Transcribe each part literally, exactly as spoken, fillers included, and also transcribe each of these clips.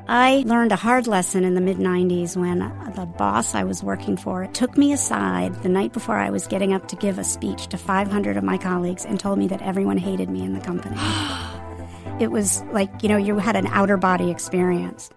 I learned a hard lesson in the mid nineties when the boss I was working for took me aside the night before I was getting up to give a speech to five hundred of my colleagues and told me that everyone hated me in the company. It was like, you know, you had an outer body experience.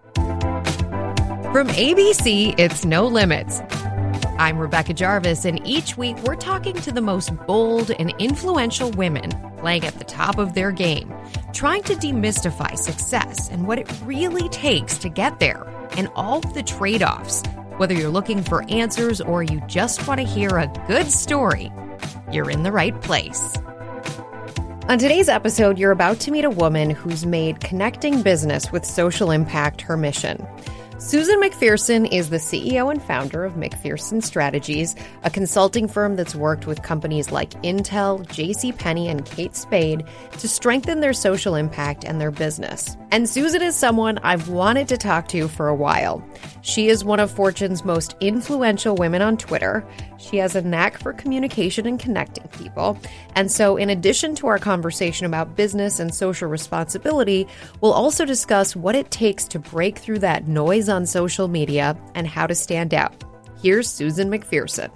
From A B C, it's No Limits. I'm Rebecca Jarvis, and each week we're talking to the most bold and influential women playing at the top of their game, trying to demystify success and what it really takes to get there, and all of the trade-offs. Whether you're looking for answers or you just want to hear a good story, you're in the right place. On today's episode, you're about to meet a woman who's made connecting business with social impact her mission. Susan McPherson is the C E O and founder of McPherson Strategies, a consulting firm that's worked with companies like Intel, JCPenney, and Kate Spade to strengthen their social impact and their business. And Susan is someone I've wanted to talk to for a while. She is one of Fortune's most influential women on Twitter. She has a knack for communication and connecting people. And so in addition to our conversation about business and social responsibility, we'll also discuss what it takes to break through that noise on social media and how to stand out. Here's Susan McPherson.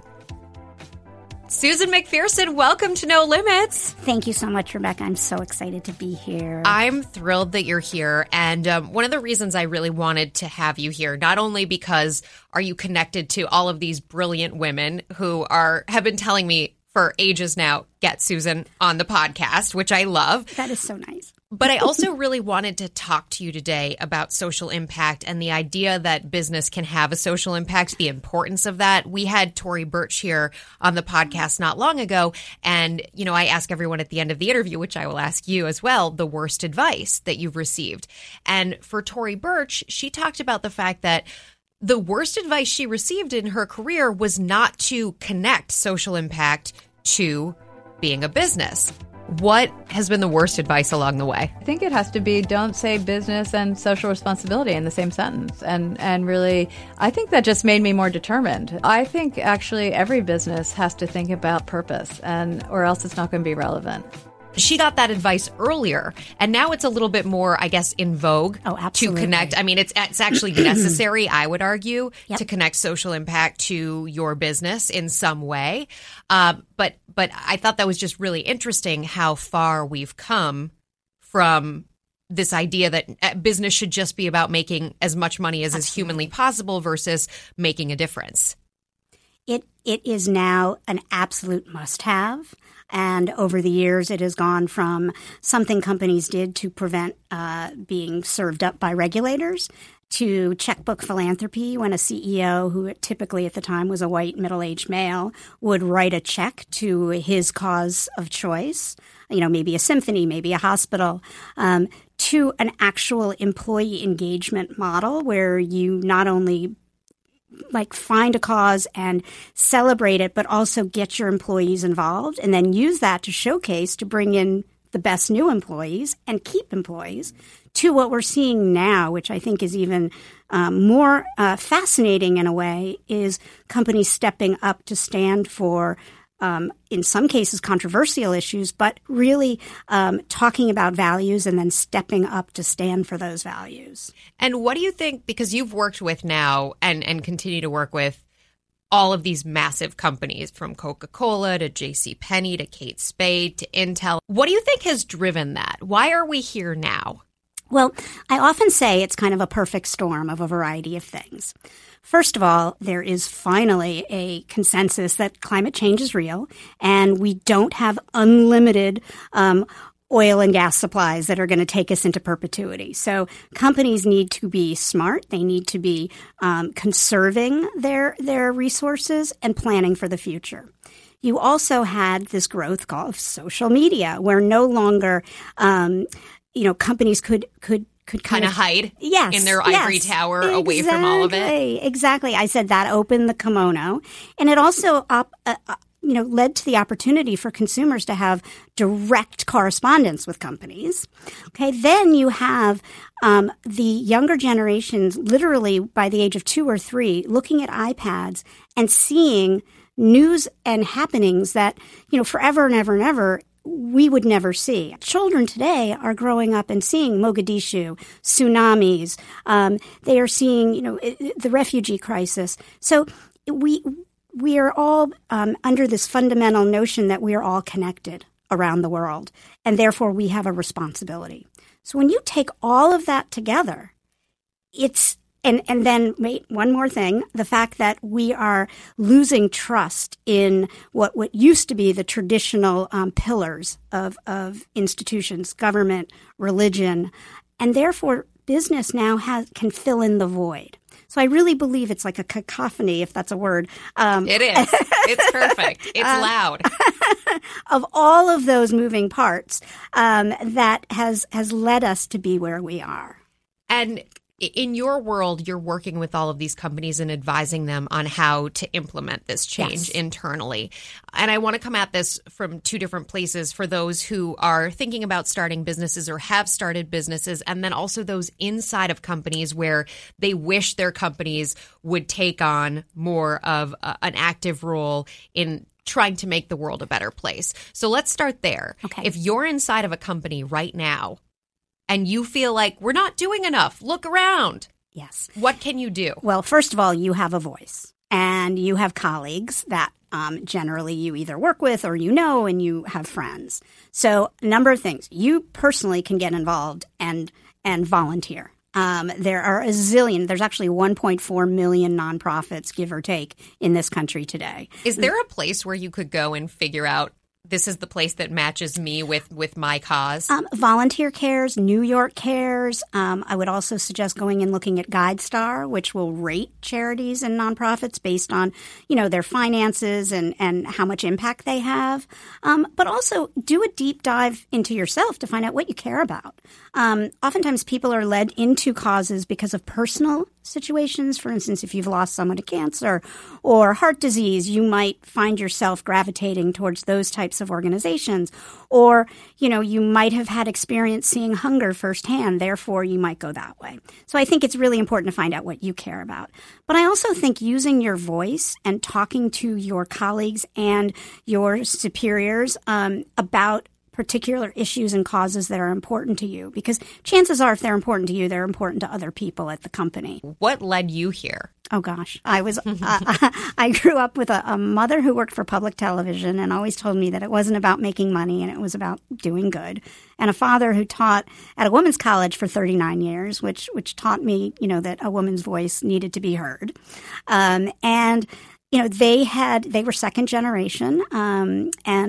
Susan McPherson, welcome to No Limits. Thank you so much, Rebecca. I'm so excited to be here. I'm thrilled that you're here. And um, one of the reasons I really wanted to have you here, not only because are you connected to all of these brilliant women who are have been telling me for ages now, get Susan on the podcast, which I love. That is so nice. But I also really wanted to talk to you today about social impact and the idea that business can have a social impact, the importance of that. We had Tory Burch here on the podcast not long ago. And, you know, I ask everyone at the end of the interview, which I will ask you as well, the worst advice that you've received. And for Tory Burch, she talked about the fact that the worst advice she received in her career was not to connect social impact to being a business. What has been the worst advice along the way? I think it has to be don't say business and social responsibility in the same sentence. And, and really, I think that just made me more determined. I think actually every business has to think about purpose, and or else it's not going to be relevant. She got that advice earlier, and now it's a little bit more, I guess, in vogue oh, absolutely. to connect. I mean, it's it's actually necessary, I would argue, yep. to connect social impact to your business in some way. Uh, but but I thought that was just really interesting how far we've come from this idea that business should just be about making as much money as absolutely. is humanly possible versus making a difference. It It is now an absolute must-have. And over the years, it has gone from something companies did to prevent uh, being served up by regulators to checkbook philanthropy when a C E O, who typically at the time was a white middle-aged male, would write a check to his cause of choice, you know, maybe a symphony, maybe a hospital, um, to an actual employee engagement model where you not only like find a cause and celebrate it, but also get your employees involved and then use that to showcase to bring in the best new employees and keep employees to what we're seeing now, which I think is even um, more uh, fascinating in a way, is companies stepping up to stand for Um, in some cases, controversial issues, but really um, talking about values and then stepping up to stand for those values. And what do you think, because you've worked with now and, and continue to work with all of these massive companies from Coca-Cola to JCPenney to Kate Spade to Intel, what do you think has driven that? Why are we here now? Well, I often say it's kind of a perfect storm of a variety of things. First of all, there is finally a consensus that climate change is real, and we don't have unlimited um, oil and gas supplies that are going to take us into perpetuity. So companies need to be smart. They need to be um, conserving their their resources and planning for the future. You also had this growth of social media, where no longer, um, you know, companies could could. could kind, kind of hide yes, in their yes, ivory tower exactly, away from all of it. Exactly. I said that opened the kimono. And it also up, uh, you know, led to the opportunity for consumers to have direct correspondence with companies. Okay. Then you have um, the younger generations literally by the age of two or three looking at iPads and seeing news and happenings that, you know, forever and ever and ever we would never see. Children today are growing up and seeing Mogadishu, tsunamis. Um, they are seeing, you know, the refugee crisis. So we we are all um, under this fundamental notion that we are all connected around the world, and therefore we have a responsibility. So when you take all of that together, it's And and then wait, one more thing, the fact that we are losing trust in what, what used to be the traditional um, pillars of, of institutions, government, religion, and therefore business now has can fill in the void. So I really believe it's like a cacophony, if that's a word. Um, it is. It's perfect. It's uh, loud. Of all of those moving parts um, that has has led us to be where we are. And in your world, you're working with all of these companies and advising them on how to implement this change yes. internally. And I want to come at this from two different places for those who are thinking about starting businesses or have started businesses, and then also those inside of companies where they wish their companies would take on more of a, an active role in trying to make the world a better place. So let's start there. Okay. If you're inside of a company right now, and you feel like we're not doing enough, look around. Yes. What can you do? Well, first of all, you have a voice, and you have colleagues that um, generally you either work with or you know, and you have friends. So a number of things. You personally can get involved and and volunteer. Um, there are a zillion. There's actually one point four million nonprofits, give or take, in this country today. Is there a place where you could go and figure out, this is the place that matches me with, with my cause? Um, Volunteer Cares, New York Cares. Um, I would also suggest going and looking at GuideStar, which will rate charities and nonprofits based on, you know, their finances and, and how much impact they have. Um, but also do a deep dive into yourself to find out what you care about. Um, oftentimes people are led into causes because of personal situations. For instance, if you've lost someone to cancer or heart disease, you might find yourself gravitating towards those types of organizations. Or, you know, you might have had experience seeing hunger firsthand, therefore you might go that way. So I think it's really important to find out what you care about. But I also think using your voice and talking to your colleagues and your superiors um, about particular issues and causes that are important to you, because chances are if they're important to you, they're important to other people at the company. What led you here? Oh, gosh. I was uh, I grew up with a, a mother who worked for public television and always told me that it wasn't about making money and it was about doing good. And a father who taught at a women's college for thirty-nine years, which which taught me, you know, that a woman's voice needed to be heard. Um, and, you know, they had they were second generation um, and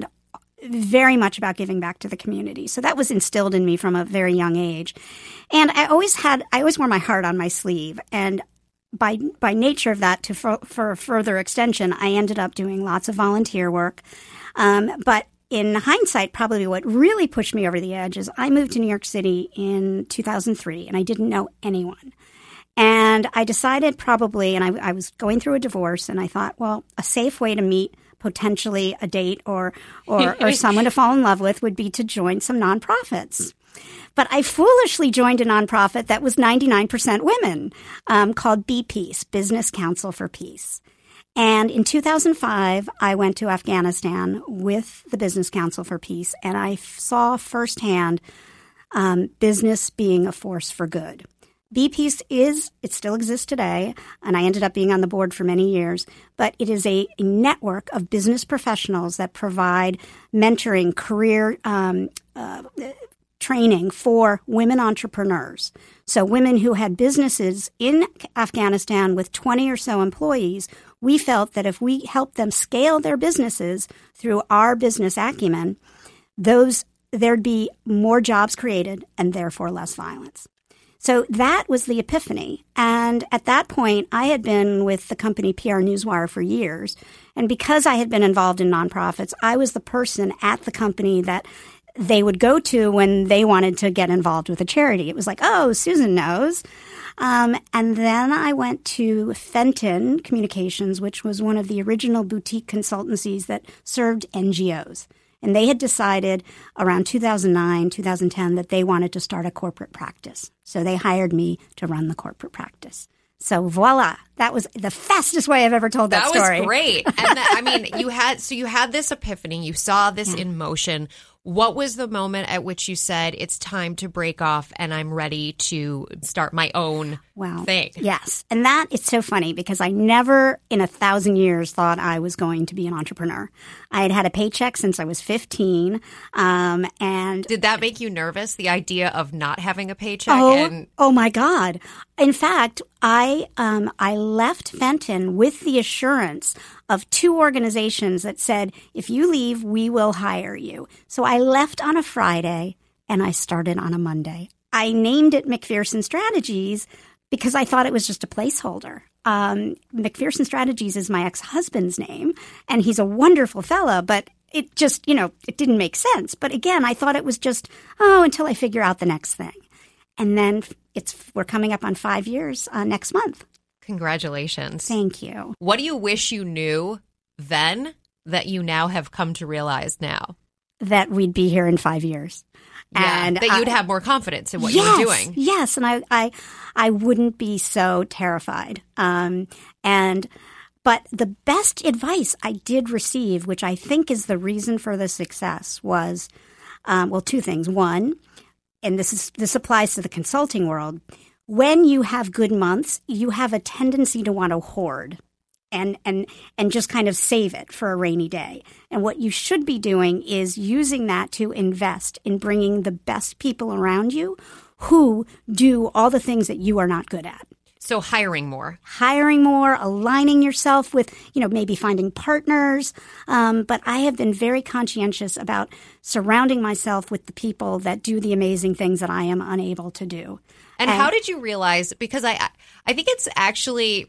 very much about giving back to the community. So that was instilled in me from a very young age. And I always had, I always wore my heart on my sleeve. And by by nature of that, to for, for further extension, I ended up doing lots of volunteer work. Um, but in hindsight, probably what really pushed me over the edge is I moved to New York City in two thousand three, and I didn't know anyone. And I decided probably, and I, I was going through a divorce, and I thought, well, a safe way to meet potentially a date or, or, or someone to fall in love with would be to join some nonprofits. But I foolishly joined a nonprofit that was ninety-nine percent women um, called B Peace, Business Council for Peace. And in two thousand five, I went to Afghanistan with the Business Council for Peace, and I f- saw firsthand um, business being a force for good. B Peace is, it still exists today, and I ended up being on the board for many years, but it is a, a network of business professionals that provide mentoring, career um, uh, training for women entrepreneurs. So women who had businesses in Afghanistan with twenty or so employees, we felt that if we helped them scale their businesses through our business acumen, those there'd be more jobs created and therefore less violence. So that was the epiphany. And at that point, I had been with the company P R Newswire for years. And because I had been involved in nonprofits, I was the person at the company that they would go to when they wanted to get involved with a charity. It was like, oh, Susan knows. Um, and then I went to Fenton Communications, which was one of the original boutique consultancies that served N G Os. And they had decided around two thousand nine, two thousand ten that they wanted to start a corporate practice. So they hired me to run the corporate practice. So voila, that was the fastest way I've ever told that, that story. That was great. And that, I mean, you had, so you had this epiphany, you saw this yeah. in motion. What was the moment at which you said, it's time to break off and I'm ready to start my own well, thing? Yes. And that is so funny because I never in a thousand years thought I was going to be an entrepreneur. I had had a paycheck since I was fifteen. Um, and did that make you nervous, the idea of not having a paycheck? Oh, and- oh my God. In fact, I um, I left Fenton with the assurance of two organizations that said, if you leave, we will hire you. So I left on a Friday and I started on a Monday. I named it McPherson Strategies because I thought it was just a placeholder. Um, McPherson Strategies is my ex-husband's name, and he's a wonderful fellow, but it just, you know, it didn't make sense. But again, I thought it was just, oh, until I figure out the next thing. And then it's we're coming up on five years uh, next month. Congratulations. Thank you. What do you wish you knew then that you now have come to realize now? That we'd be here in five years. Yeah, and that you'd I, have more confidence in what yes, you were doing. Yes, and I, I, I wouldn't be so terrified. Um, and but the best advice I did receive, which I think is the reason for the success, was um, well, two things. One, and this is this applies to the consulting world. When you have good months, you have a tendency to want to hoard and and and just kind of save it for a rainy day. And what you should be doing is using that to invest in bringing the best people around you who do all the things that you are not good at. So hiring more. Hiring more, aligning yourself with, you know, maybe finding partners. Um, but I have been very conscientious about surrounding myself with the people that do the amazing things that I am unable to do. And, and how did you realize, because I I think it's actually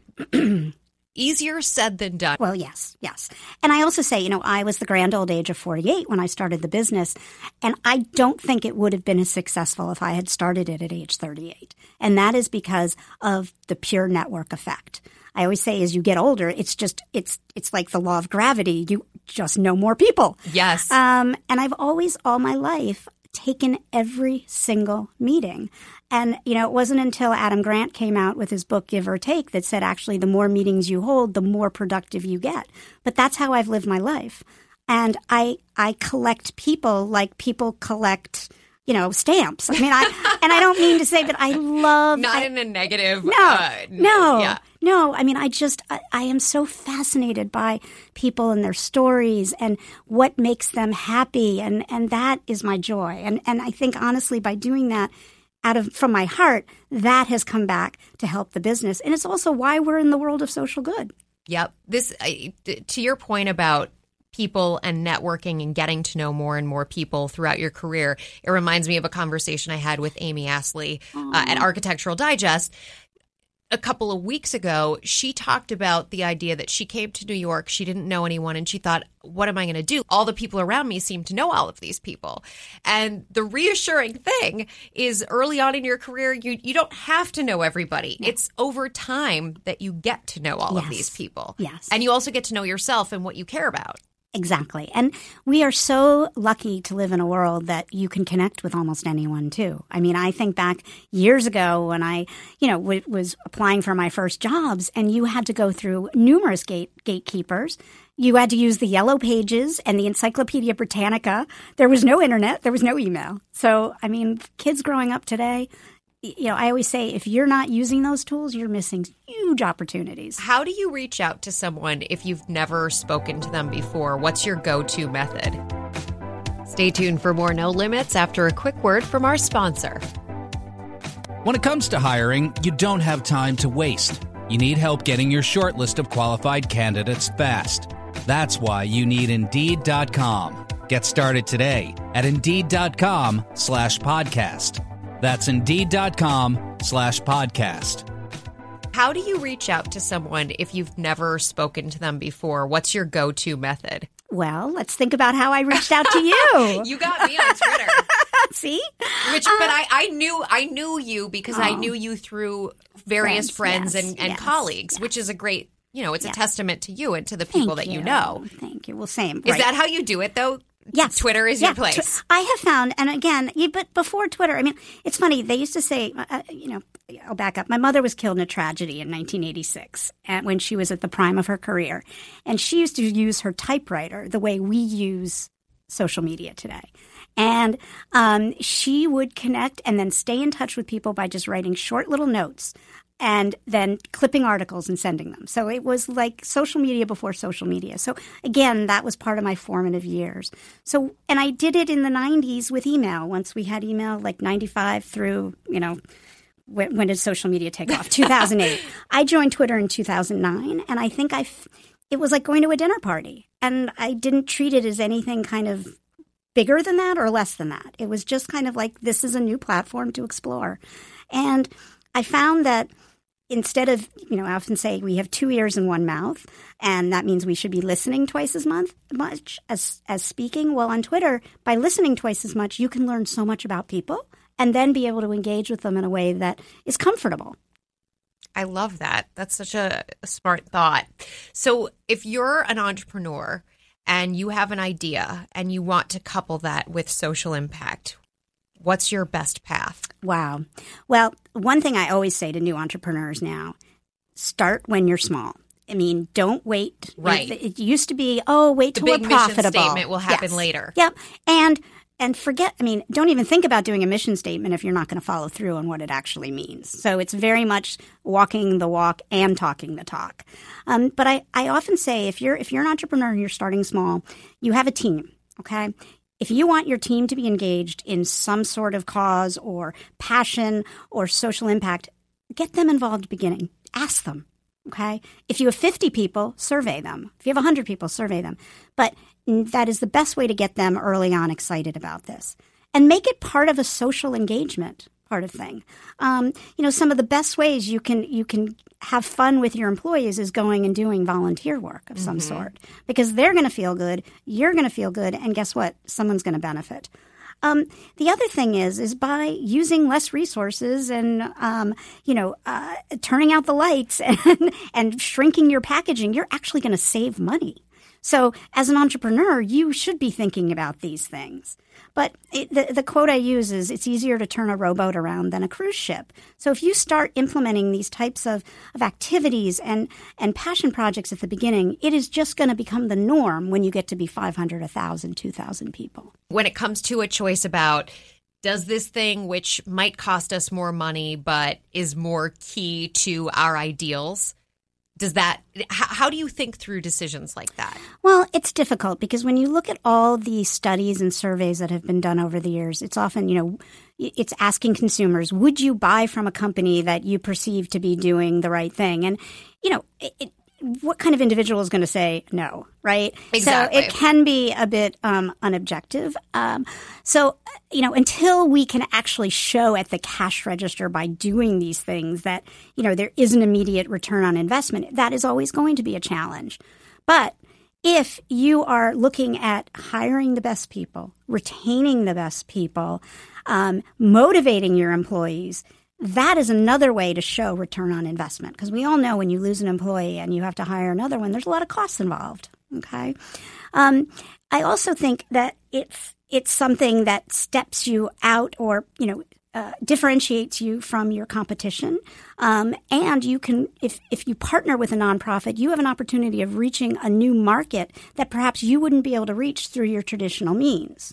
easier said than done. Well, yes, yes. And I also say, you know, I was the grand old age of forty-eight when I started the business, and I don't think it would have been as successful if I had started it at age thirty-eight. And that is because of the pure network effect. I always say as you get older, it's just, it's it's like the law of gravity. You just know more people. Yes. Um, and I've always, all my life, taken every single meeting. And, you know, it wasn't until Adam Grant came out with his book, Give or Take, that said, actually, the more meetings you hold, the more productive you get. But that's how I've lived my life. And I I collect people like people collect, you know, stamps. I mean, I and I don't mean to say, but I love... Not I, in a negative... No, uh, no, yeah. no. I mean, I just, I, I am so fascinated by people and their stories and what makes them happy. And, and that is my joy. And, and I think, honestly, by doing that, out of from my heart, that has come back to help the business. And it's also why we're in the world of social good. Yep. This, to your point about people and networking and getting to know more and more people throughout your career, it reminds me of a conversation I had with Amy Astley uh, at Architectural Digest. A couple of weeks ago, she talked about the idea that she came to New York, she didn't know anyone, and she thought, what am I going to do? All the people around me seem to know all of these people. And the reassuring thing is early on in your career, you, you don't have to know everybody. No. It's over time that you get to know all yes. of these people. Yes. And you also get to know yourself and what you care about. Exactly. And we are so lucky to live in a world that you can connect with almost anyone, too. I mean, I think back years ago when I, you know, w- was applying for my first jobs, and you had to go through numerous gate gatekeepers. You had to use the Yellow Pages and the Encyclopedia Britannica. There was no internet. There was no email. So, I mean, kids growing up today, you know, I always say if you're not using those tools, you're missing huge opportunities. How do you reach out to someone if you've never spoken to them before? What's your go-to method? Stay tuned for more No Limits after a quick word from our sponsor. When it comes to hiring, you don't have time to waste. You need help getting your short list of qualified candidates fast. That's why you need Indeed dot com. Get started today at Indeed dot com slash podcast. That's Indeed dot com slash podcast. How do you reach out to someone if you've never spoken to them before? What's your go-to method? Well, let's think about how I reached out to you. You got me on Twitter. See? Which, uh, but I, I knew I knew you because oh, I knew you through various friends, friends yes, and, and yes, colleagues, yes. which is a great, you know, it's yes. a testament to you and to the people Thank that you. you know. Thank you. Well, same. Is right. that how you do it, though? Yes. Twitter is yeah, your place. Tw- I have found, and again, but before Twitter, I mean, it's funny. They used to say, uh, you know, I'll back up. My mother was killed in a tragedy in nineteen eighty-six and when she was at the prime of her career. And she used to use her typewriter the way we use social media today. And um, she would connect and then stay in touch with people by just writing short little notes and then clipping articles and sending them. So it was like social media before social media. So again, that was part of my formative years. So, and I did it in the nineties with email. Once we had email, like ninety-five through, you know, when, when did social media take off? two thousand eight. I joined Twitter in two thousand nine, and I think I, f- it was like going to a dinner party. And I didn't treat it as anything kind of bigger than that or less than that. It was just kind of like, this is a new platform to explore. And I found that instead of, you know, I often say we have two ears and one mouth, and that means we should be listening twice as month, much as, as speaking. Well, on Twitter, by listening twice as much, you can learn so much about people and then be able to engage with them in a way that is comfortable. I love that. That's such a, a smart thought. So if you're an entrepreneur and you have an idea and you want to couple that with social impact, what's your best path? Wow. Well, one thing I always say to new entrepreneurs now, start when you're small. I mean, don't wait. Right. It, it used to be, oh, wait till we're The big profitable. mission statement will happen yes. later. Yep. And and forget, I mean, don't even think about doing a mission statement if you're not going to follow through on what it actually means. So it's very much walking the walk and talking the talk. Um, but I, I often say if you're if you're an entrepreneur and you're starting small, you have a team, okay? If you want your team to be engaged in some sort of cause or passion or social impact, get them involved at the beginning. Ask them, okay? If you have fifty people, survey them. If you have one hundred people, survey them. But that is the best way to get them early on excited about this. And make it part of a social engagement part of thing. Um, you know, some of the best ways you can you can have fun with your employees is going and doing volunteer work of some mm-hmm. sort, because they're going to feel good, you're going to feel good, and guess what? Someone's going to benefit. Um, the other thing is, is by using less resources and, um, you know, uh, turning out the lights and, and shrinking your packaging, you're actually going to save money. So as an entrepreneur, you should be thinking about these things. But it, the, the quote I use is, it's easier to turn a rowboat around than a cruise ship. So if you start implementing these types of, of activities and, and passion projects at the beginning, it is just going to become the norm when you get to be five hundred, one thousand, two thousand people. When it comes to a choice about, does this thing, which might cost us more money but is more key to our ideals, Does that, how do you think through decisions like that? Well, it's difficult because when you look at all the studies and surveys that have been done over the years, it's often, you know, it's asking consumers, would you buy from a company that you perceive to be doing the right thing? And, you know, it, it, what kind of individual is going to say no, right? Exactly. So it can be a bit um, unobjective. Um, so, you know, until we can actually show at the cash register by doing these things that, you know, there is an immediate return on investment, that is always going to be a challenge. But if you are looking at hiring the best people, retaining the best people, um, motivating your employees, that is another way to show return on investment, because we all know when you lose an employee and you have to hire another one, there's a lot of costs involved. Okay. Um, I also think that it's it's something that steps you out or, you know, uh, differentiates you from your competition. Um, and you can, if if you partner with a nonprofit, you have an opportunity of reaching a new market that perhaps you wouldn't be able to reach through your traditional means.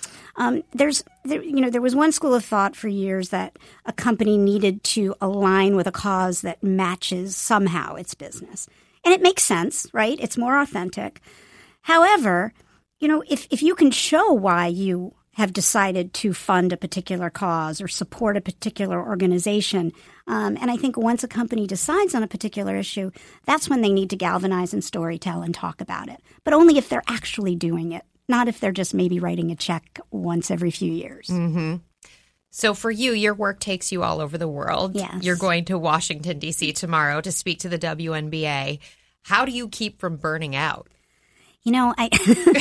Um, there's, there, you know, there was one school of thought for years that a company needed to align with a cause that matches somehow its business. And it makes sense, right? It's more authentic. However, you know, if, if you can show why you have decided to fund a particular cause or support a particular organization, um, and I think once a company decides on a particular issue, that's when they need to galvanize and storytell and talk about it. But only if they're actually doing it. Not if they're just maybe writing a check once every few years. Mm-hmm. So for you, your work takes you all over the world. Yes. You're going to Washington, D C tomorrow to speak to the W N B A. How do you keep from burning out? You know, I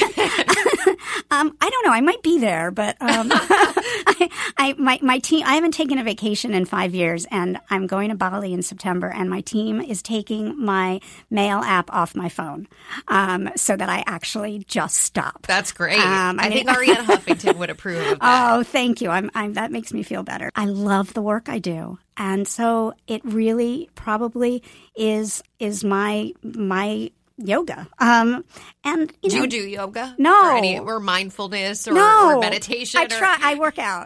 um, I don't know. I might be there, but um, I, I my my team. I haven't taken a vacation in five years, and I'm going to Bali in September. And my team is taking my mail app off my phone, um, so that I actually just stop. That's great. Um, I, I think mean, Arianna Huffington would approve of that. Oh, thank you. I'm, I'm that makes me feel better. I love the work I do, and so it really probably is is my my. yoga. Um, and you do know, you do yoga? No, or, any, or mindfulness, or, no. or meditation. I try. Or... I work out,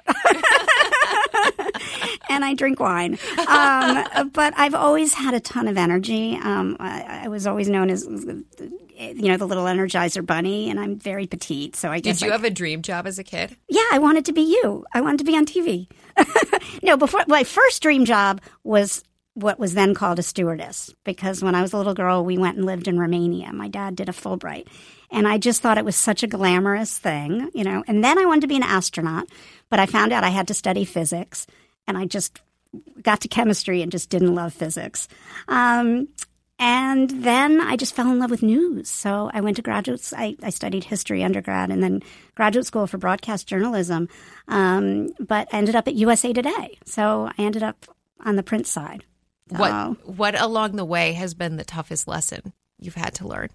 and I drink wine. Um, but I've always had a ton of energy. Um, I, I was always known as, you know, the little Energizer Bunny, and I'm very petite. So I guess did you I, have a dream job as a kid? Yeah, I wanted to be you. I wanted to be on T V. No, before my first dream job was what was then called a stewardess, because when I was a little girl, we went and lived in Romania. My dad did a Fulbright, and I just thought it was such a glamorous thing, you know. And then I wanted to be an astronaut, but I found out I had to study physics, and I just got to chemistry and just didn't love physics. Um, and then I just fell in love with news. So I went to graduate, I, I studied history undergrad and then graduate school for broadcast journalism, um, but ended up at U S A Today. So I ended up on the print side. So, What what along the way has been the toughest lesson you've had to learn?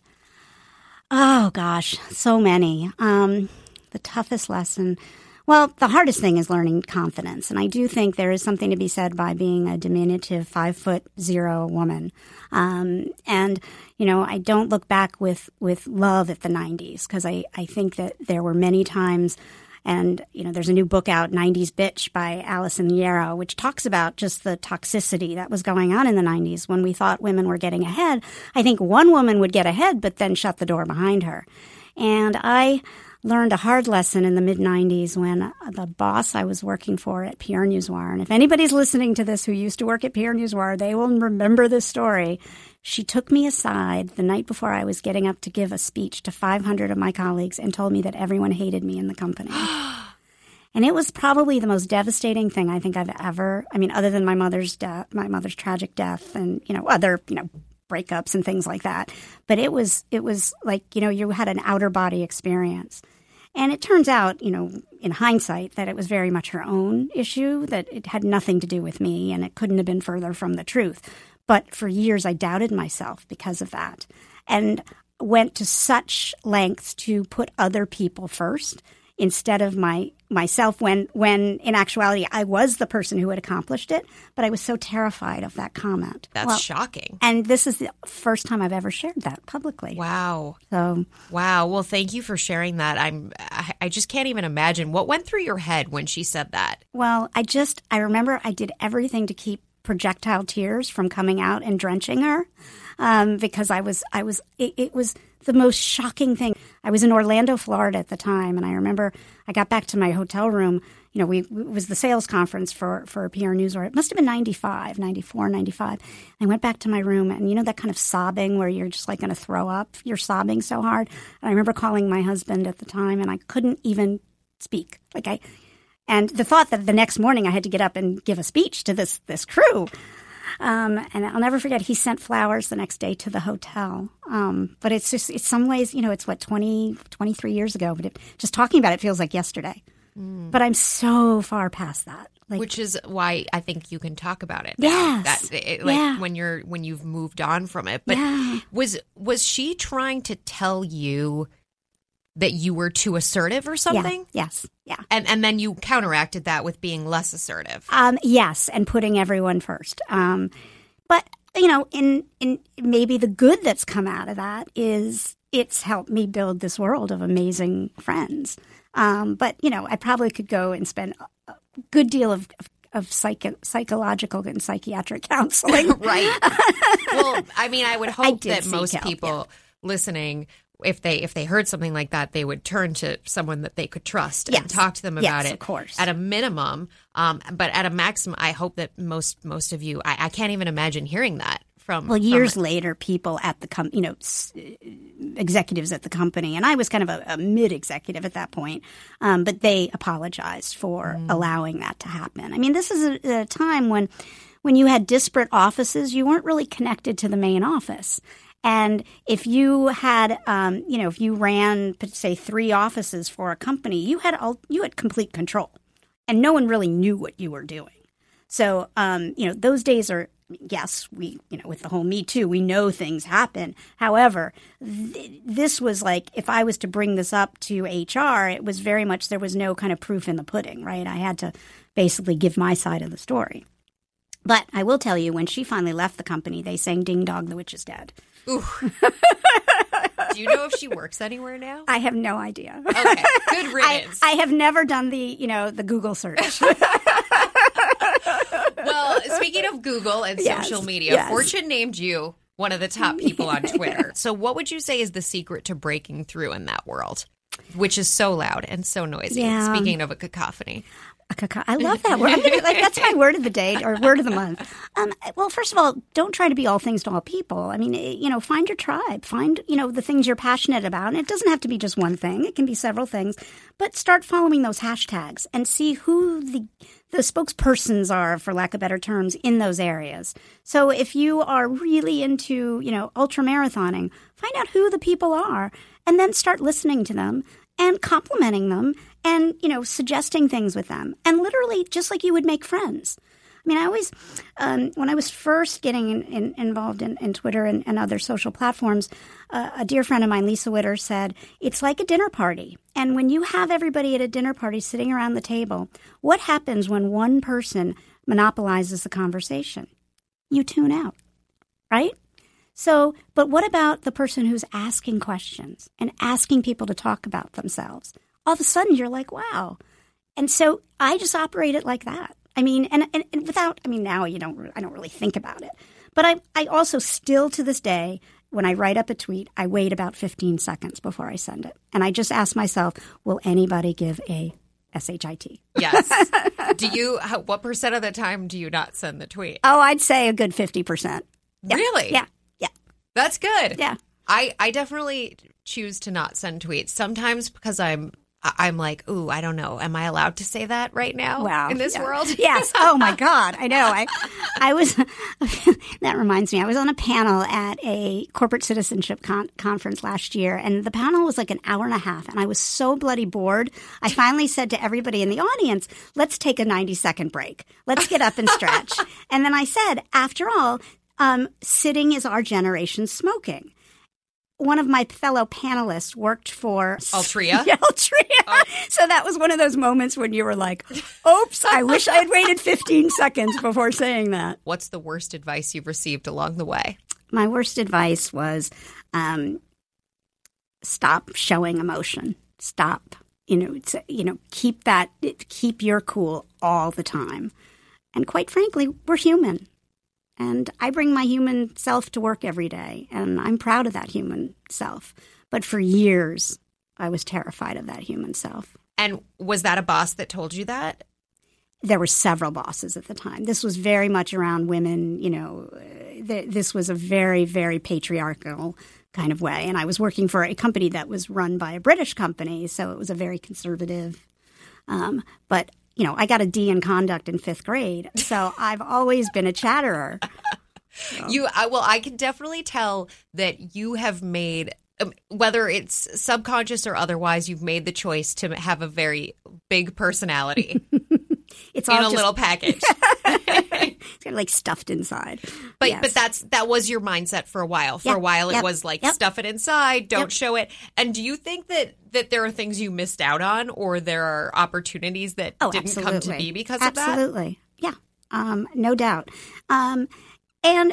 Oh, gosh, so many. Um, the toughest lesson. Well, the hardest thing is learning confidence. And I do think there is something to be said by being a diminutive five foot zero woman. Um, and, you know, I don't look back with, with love at the nineties, because I, I think that there were many times. And, you know, there's a new book out, nineties Bitch by Alison Yarrow, which talks about just the toxicity that was going on in the nineties when we thought women were getting ahead. I think one woman would get ahead, but then shut the door behind her. And I learned a hard lesson in the mid nineties when the boss I was working for at Pierre Newswire, and if anybody's listening to this who used to work at Pierre Newswire, they will remember this story. She took me aside the night before I was getting up to give a speech to five hundred of my colleagues and told me that everyone hated me in the company. And it was probably the most devastating thing I think I've ever, I mean, other than my mother's death, my mother's tragic death and, you know, other, you know, breakups and things like that. But it was, it was like, you know, you had an outer body experience. And it turns out, you know, in hindsight, that it was very much her own issue, that it had nothing to do with me, and it couldn't have been further from the truth. But for years, I doubted myself because of that, and went to such lengths to put other people first instead of my myself when, when in actuality, I was the person who had accomplished it. But I was so terrified of that comment. That's well, shocking. And this is the first time I've ever shared that publicly. Wow. So wow. Well, thank you for sharing that. I'm. I, I just can't even imagine what went through your head when she said that. Well, I just I remember I did everything to keep projectile tears from coming out and drenching her, um, because I was I was it, it was the most shocking thing. I was in Orlando, Florida at the time, and I remember I got back to my hotel room. You know, we it was the sales conference for for P R Newswire. It must have been ninety-five, ninety-four, ninety-five. I went back to my room, and you know that kind of sobbing where you're just like going to throw up. You're sobbing so hard. And I remember calling my husband at the time, and I couldn't even speak. Like I. And the thought that the next morning I had to get up and give a speech to this this crew. Um, and I'll never forget, he sent flowers the next day to the hotel. Um, but it's just, it's some ways, you know, it's what, twenty, twenty-three years ago. But it, just talking about it feels like yesterday. Mm. But I'm so far past that. Like, which is why I think you can talk about it. Yes. That, it, like yeah. when you're when you've moved on from it. But yeah. was was she trying to tell you that you were too assertive or something? Yeah. Yes. Yeah. And and then you counteracted that with being less assertive. Um, yes, and putting everyone first. Um, but, you know, in, in maybe the good that's come out of that is it's helped me build this world of amazing friends. Um, but, you know, I probably could go and spend a good deal of, of of psycho- psychological and psychiatric counseling. Right. Well, I mean, I would hope I that most help, people yeah. listening, if they if they heard something like that, they would turn to someone that they could trust yes. and talk to them about yes, it. Of course. At a minimum, um, but at a maximum, I hope that most most of you, I, I can't even imagine hearing that from. Well, years from, later, people at the com- you know, s- executives at the company, and I was kind of a, a mid-executive at that point, um, but they apologized for mm. allowing that to happen. I mean, this is a, a time when, when you had disparate offices, you weren't really connected to the main office. And if you had, um, you know, if you ran, say, three offices for a company, you had all, you had complete control, and no one really knew what you were doing. So, um, you know, those days are, yes, we, you know, with the whole Me Too, we know things happen. However, th- this was like, if I was to bring this up to H R, it was very much, there was no kind of proof in the pudding, right? I had to basically give my side of the story. But I will tell you, when she finally left the company, they sang "Ding Dong, the Witch is Dead." Ooh. Do you know if she works anywhere now? I have no idea. Okay, good riddance. I, I have never done the, you know, the Google search. Well, speaking of Google and Yes, social media, yes. Fortune named you one of the top people on Twitter. So what would you say is the secret to breaking through in that world, which is so loud and so noisy? Yeah. Speaking of a cacophony. A caca- I love that word. I'm gonna, like, that's my word of the day or word of the month. Um, well, first of all, don't try to be all things to all people. I mean, it- you know, find your tribe. Find, you know, the things you're passionate about. And it doesn't have to be just one thing. It can be several things. But start following those hashtags and see who the the spokespersons are, for lack of better terms, in those areas. So if you are really into, you know, ultra marathoning, find out who the people are and then start listening to them and complimenting them and, you know, suggesting things with them. And literally just like you would make friends. I mean, I always, um, when I was first getting in, in, involved in, in Twitter and, and other social platforms, uh, a dear friend of mine, Lisa Witter, said, it's like a dinner party. And when you have everybody at a dinner party sitting around the table, what happens when one person monopolizes the conversation? You tune out, right? So, but what about the person who's asking questions and asking people to talk about themselves? All of a sudden, you're like, wow. And so I just operate it like that. I mean, and, and, and without, I mean, now you don't, I don't really think about it. But I, I also still to this day, when I write up a tweet, I wait about fifteen seconds before I send it. And I just ask myself, will anybody give a S H I T? Yes. Do you, how, what percent of the time do you not send the tweet? Oh, I'd say a good fifty percent. Yeah. Really? Yeah. Yeah. That's good. Yeah. I, I definitely choose to not send tweets. Sometimes because I'm I'm like, ooh, I don't know. Am I allowed to say that right now Wow. in this Yeah. world? Yes. Oh my God. I know. I, I was, that reminds me, I was on a panel at a corporate citizenship con- conference last year, and the panel was like an hour and a half, and I was so bloody bored. I finally said to everybody in the audience, let's take a ninety second break. Let's get up and stretch. And then I said, after all, um, sitting is our generation's smoking. One of my fellow panelists worked for Altria. Yeah, Altria. Oh. So that was one of those moments when you were like, oops, I wish I had waited fifteen seconds before saying that. What's the worst advice you've received along the way? My worst advice was um, stop showing emotion. Stop. You know, it's, you know, keep that, keep your cool all the time. And quite frankly, we're human. And I bring my human self to work every day, and I'm proud of that human self. But for years, I was terrified of that human self. And was that a boss that told you that? There were several bosses at the time. This was very much around women, you know, th- this was a very, very patriarchal kind of way. And I was working for a company that was run by a British company, so it was a very conservative. Um, but You know, I got a D in conduct in fifth grade, so I've always been a chatterer. So. You, I, well, I can definitely tell that you have made, um, whether it's subconscious or otherwise, you've made the choice to have a very big personality. It's in all a just, little package. It's kind of like stuffed inside. But yes. but that's that was your mindset for a while. For yep. a while, it yep. was like yep. stuff it inside, don't yep. show it. And do you think that that there are things you missed out on, or there are opportunities that oh, didn't absolutely. come to be because absolutely. of that? Absolutely, yeah, um, no doubt. Um, and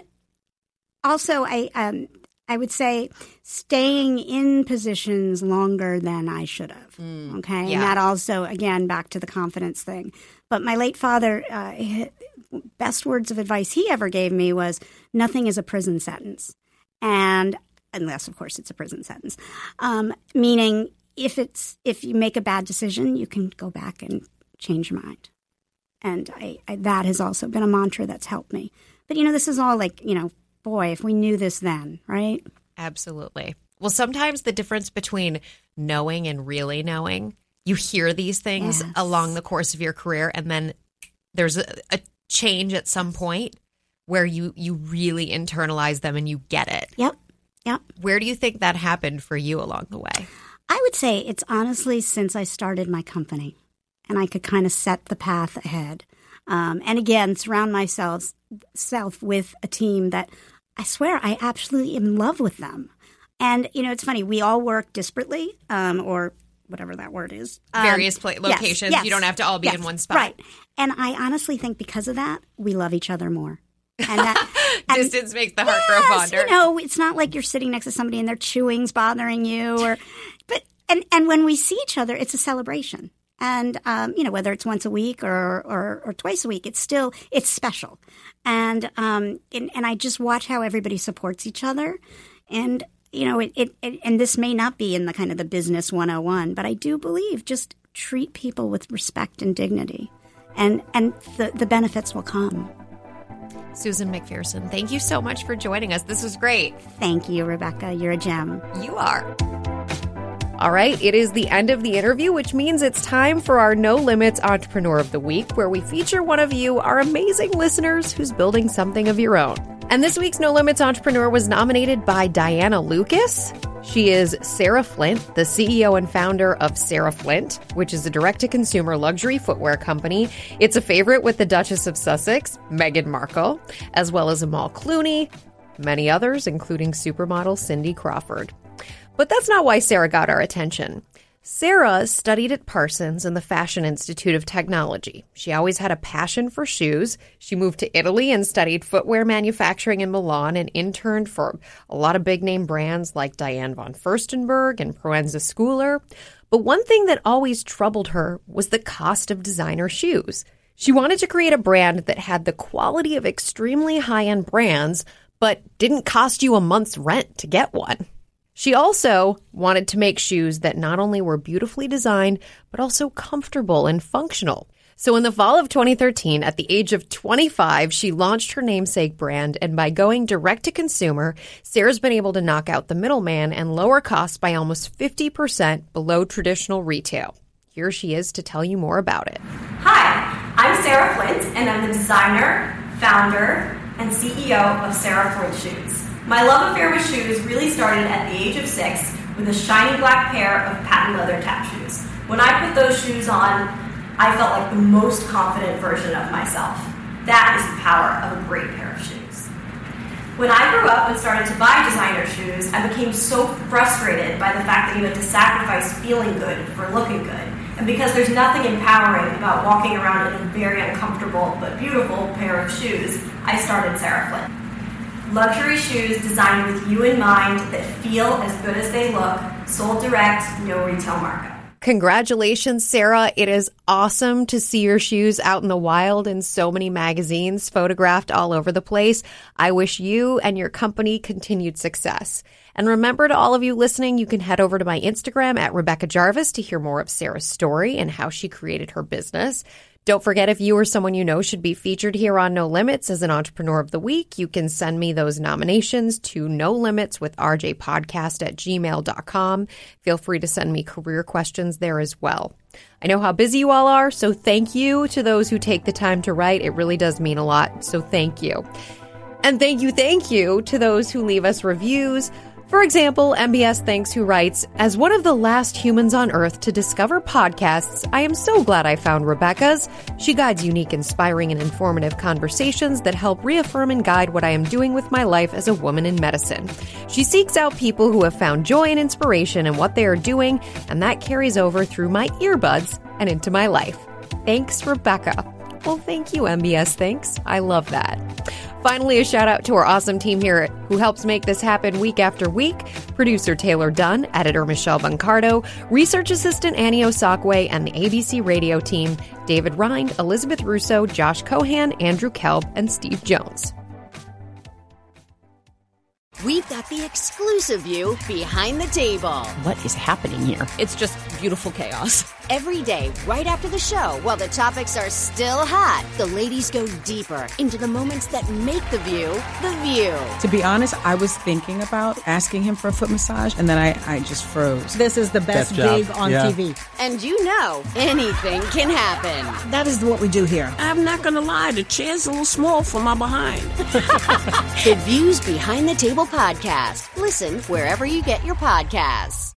also, I um, I would say staying in positions longer than I should have. Mm, okay, yeah. and that also, again, back to the confidence thing. But my late father, uh, best words of advice he ever gave me was, nothing is a prison sentence. And unless, of course, it's a prison sentence. Um, meaning, if it's if you make a bad decision, you can go back and change your mind. And I, I, that has also been a mantra that's helped me. But, you know, this is all like, you know, boy, if we knew this then, right? Absolutely. Well, sometimes the difference between knowing and really knowing, you hear these things Yes. along the course of your career, and then there's a, a change at some point where you, you really internalize them and you get it. Yep, yep. Where do you think that happened for you along the way? I would say it's honestly since I started my company, and I could kind of set the path ahead. Um, and again, surround myself self with a team that I swear I absolutely am in love with them. And, you know, it's funny, we all work disparately, um, or whatever that word is. Various um, pla- locations. Yes, yes, you don't have to all be yes, in one spot. Right. And I honestly think because of that, we love each other more. And that and, Distance makes the heart yes, grow fonder. You know, it's not like you're sitting next to somebody and their chewing's bothering you, or, but and and when we see each other, it's a celebration. And um, you know, whether it's once a week or, or or twice a week, it's still it's special. And um and, and I just watch how everybody supports each other. And you know, it, it, it and this may not be in the kind of the business one oh one, but I do believe just treat people with respect and dignity, and and the the benefits will come. Susan McPherson, thank you so much for joining us. This was great. Thank you, Rebecca. You're a gem. You are. All right, it is the end of the interview, which means it's time for our No Limits Entrepreneur of the Week, where we feature one of you, our amazing listeners, who's building something of your own. And this week's No Limits Entrepreneur was nominated by Diana Lucas. She is Sarah Flint, the C E O and founder of Sarah Flint, which is a direct-to-consumer luxury footwear company. It's a favorite with the Duchess of Sussex, Meghan Markle, as well as Amal Clooney, many others, including supermodel Cindy Crawford. But that's not why Sarah got our attention. Sarah studied at Parsons and the Fashion Institute of Technology. She always had a passion for shoes. She moved to Italy and studied footwear manufacturing in Milan and interned for a lot of big-name brands like Diane von Furstenberg and Proenza Schouler. But one thing that always troubled her was the cost of designer shoes. She wanted to create a brand that had the quality of extremely high-end brands, but didn't cost you a month's rent to get one. She also wanted to make shoes that not only were beautifully designed, but also comfortable and functional. So in the fall of twenty thirteen, at the age of twenty-five, she launched her namesake brand, and by going direct to consumer, Sarah's been able to knock out the middleman and lower costs by almost fifty percent below traditional retail. Here she is to tell you more about it. Hi, I'm Sarah Flint, and I'm the designer, founder, and C E O of Sarah Flint Shoes. My love affair with shoes really started at the age of six with a shiny black pair of patent leather tap shoes. When I put those shoes on, I felt like the most confident version of myself. That is the power of a great pair of shoes. When I grew up and started to buy designer shoes, I became so frustrated by the fact that you had to sacrifice feeling good for looking good. And because there's nothing empowering about walking around in a very uncomfortable but beautiful pair of shoes, I started Sarah Flint. Luxury shoes designed with you in mind that feel as good as they look, sold direct, no retail markup. Congratulations, Sarah. It is awesome to see your shoes out in the wild in so many magazines, photographed all over the place. I wish you and your company continued success. And remember, to all of you listening, you can head over to my Instagram at Rebecca Jarvis to hear more of Sarah's story and how she created her business. Don't forget, if you or someone you know should be featured here on No Limits as an Entrepreneur of the Week, you can send me those nominations to no limits with r j podcast at gmail dot com. Feel free to send me career questions there as well. I know how busy you all are, so thank you to those who take the time to write. It really does mean a lot, so thank you. And thank you, thank you to those who leave us reviews. For example, M B S Thanks, who writes, as one of the last humans on Earth to discover podcasts, I am so glad I found Rebecca's. She guides unique, inspiring, and informative conversations that help reaffirm and guide what I am doing with my life as a woman in medicine. She seeks out people who have found joy and inspiration in what they are doing, and that carries over through my earbuds and into my life. Thanks, Rebecca. Well, thank you, M B S Thanks. I love that. Finally, a shout out to our awesome team here who helps make this happen week after week. Producer Taylor Dunn, editor Michelle Bancardo, research assistant Annie Osakwe, and the A B C radio team, David Rind, Elizabeth Russo, Josh Cohan, Andrew Kelb, and Steve Jones. We've got the exclusive view behind the table. What is happening here? It's just beautiful chaos. Every day, right after the show, while the topics are still hot, the ladies go deeper into the moments that make the view the view. To be honest, I was thinking about asking him for a foot massage, and then I, I just froze. This is the best, best gig on yeah. T V. And you know, anything can happen. That is what we do here. I'm not going to lie, the chair's a little small for my behind. The Views Behind the Table podcast. Listen wherever you get your podcasts.